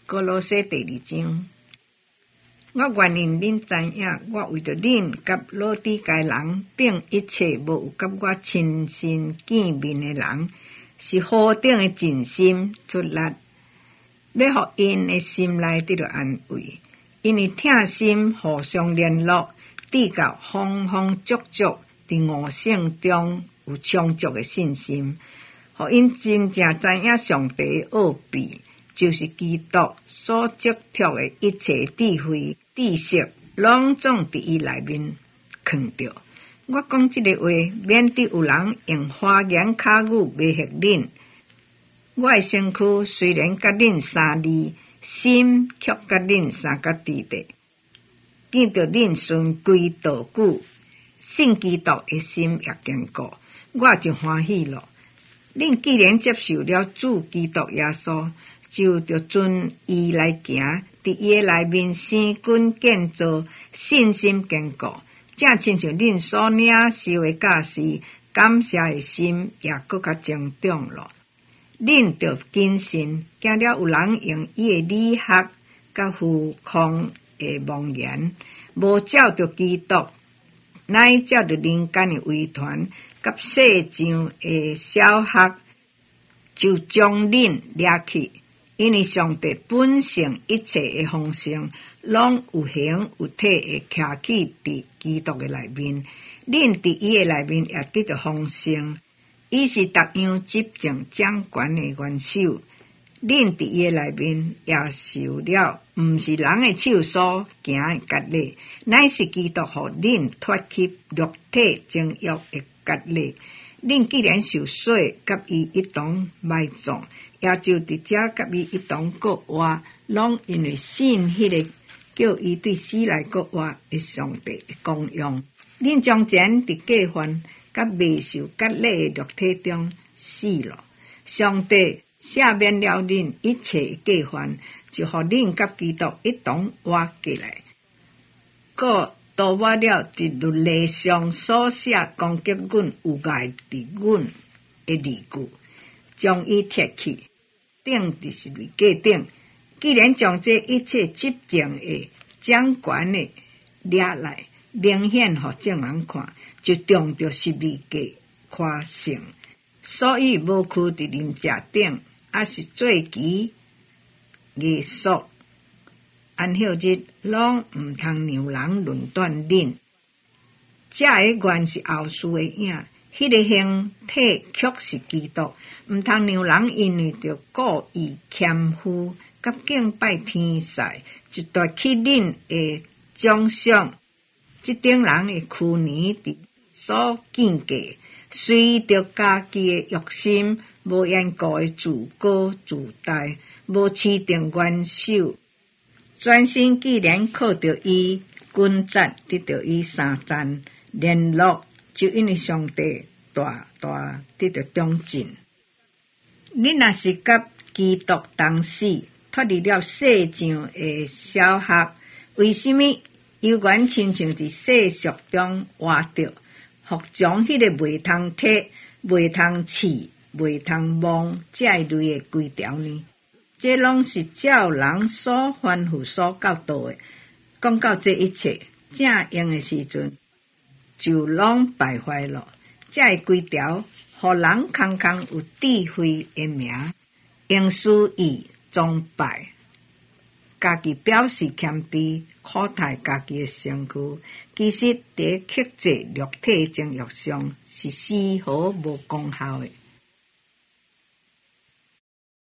歌羅西第2章。我願令恁知影，我為着恁甲老底嘉人，並一切無有甲我親身見面的人，是何等的盡心出力，要互因的心內得到安慰，因為疼心互相聯絡，直到豐豐足足佇悟性中有充足的信心，互因真正知影上帝的奧秘，就是基督所積蓄的一切智慧、知識，攏總佇伊內面藏着。我講這個話，免得有人用花言巧語迷惑恁。我的身軀雖然甲恁3字，心卻甲恁3個字的。見到恁循規蹈矩，信基督的心也堅固，我就歡喜了。恁既然接受了主基督耶穌，就着遵伊來行，佇伊內面生根建造，信心堅固，正親像恁所領受的教示，感謝的心也更較增長了。恁着謹慎，驚了有人用伊的理學甲浮誇的妄言，無照着基督，乃照着人間的遺傳甲世上的小學，就將恁掠去。因為上帝本性一切的豐盛，攏有形有體的徛起佇基督的內面，恁佇伊的內面也得到豐盛。伊是逐樣執政掌權的元首，恁佇伊的內面也受了，毋是人的手所行的割禮，乃是基督互恁脫去肉體情慾的割禮。恁既然受洗，甲伊一同埋葬，也就直接甲伊一同各活，攏因為信迄個叫伊對死來各活的上帝的功用。恁從前佇過犯甲未受割禮的肉體中死了，上帝赦免了恁一切的過犯，就互恁甲基督一同活起來。個度我了佇律例上所寫攻擊阮有礙佇阮的字句，將伊摕去，釘佇十字架頂。既然將這一切執政的、掌權的掠來，明顯互眾人看，就中着十字架誇勝。所以無去佇臨架頂，也是做期藝術。安息日攏毋通讓人論斷恁，這個原是後事的影，迄個形體卻是基督。毋通讓人因為着故意謙虛，甲敬拜天使，就奪去恁的獎賞。這等人的去年佇所見過，隨着家己的欲心，無緣故的自高自大，無持定元首。專心既然靠着伊均讚，得到伊3讚聯絡，就因為上帝大大得到忠進。恁若是甲基督同死，脫離了世上的小學，為什麼猶原親像佇世俗中活着，或將迄個袂通摕、袂通試、袂通忘這類的規條呢？這攏是照人所吩咐所教導的。講到這一切正用的時陣，就攏敗壞了。這規條，互人空空有智慧的名，用私意崇拜，家己表示謙卑，苦待家己的身軀，其實在克制肉體情慾上是絲毫無功效的。